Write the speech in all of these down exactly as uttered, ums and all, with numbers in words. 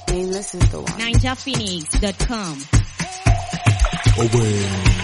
mean, this is the one. ninja phoenix dot com. Oh, well.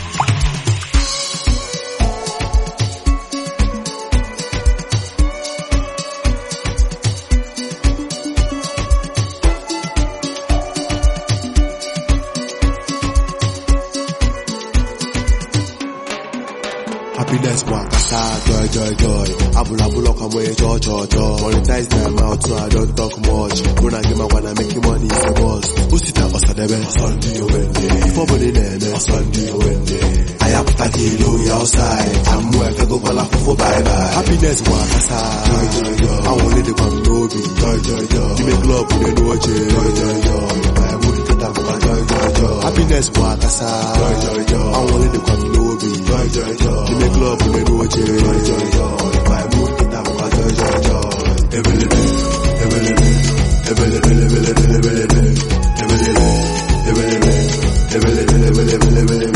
Happiness wakasa, joy, joy, joy. Abula bula come away, joy, joy, joy. Monetize them out so I don't talk much. When I get my wanna make you money, it's the boss. Usita osadebe, Sunday Wednesday. Before money nene, Sunday Wednesday. I have a kilo outside. I'm worth go for life for bye bye. Happiness wakasa, joy, joy, joy. I want it to come to me, joy, joy, joy. You make love with the watch, joy, joy, joy. I would get up for joy, joy, joy. Happiness wakasa, joy, joy, joy. I want it to come to me, joy, joy, joy. You make love with the watch, joy, joy, joy. I would get up for joy, joy, joy. Ebelebe, ebelebe, ebelebe, ebelebe, ebelebe, ebelebe, ebelebe, ebelebe, ebelebe,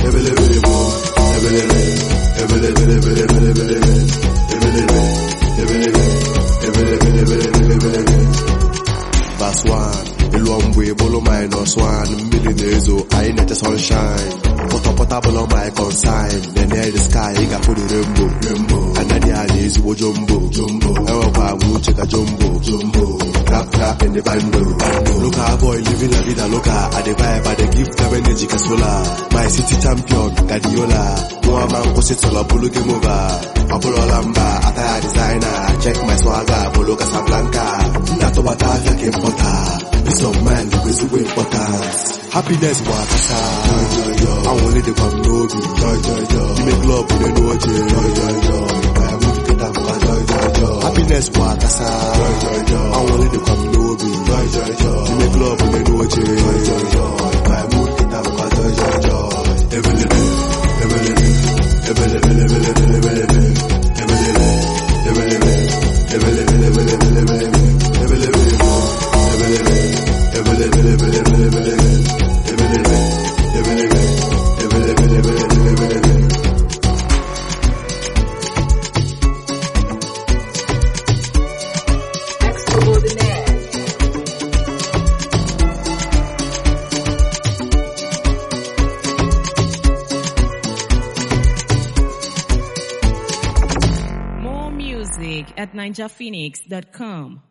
ebelebe. Verse one, Ilomwe, Bolo minus one, millionaires, I ain't the sunshine. Pota potable on my consign, then air the sky, I got for the rainbow, rainbow. And then the is jumbo, jumbo. Ewa wu check a jumbo, jumbo. Clap clap in the bando, bando. Look at boy living la vida loca, at the vibe, at the gift of energy casola. My city champion, Guardiola. More man go sit all Polo game over. Apollo Lamba, attire designer. Check my swagger, Polo Casablanca. Nato Batavia came potter. Peace of mind, is so important. Happiness wakasa, joy, joy, joy. I want it to come to me, joy, joy, joy. You make love with the watch, joy, joy, joy. I want to get up for joy, joy, joy. Happiness wakasa, joy, joy, joy. I want it to come to me, joy, joy, joy. You make love with the watch, joy, joy, joy. I want to get up for joy, joy, joy. Ebelebe, ebelebe, ebelebe, ebelebe, ebelebe, ebelebe, ebelebe, ebelebe, ebelebe, More music at ninja phoenix dot com.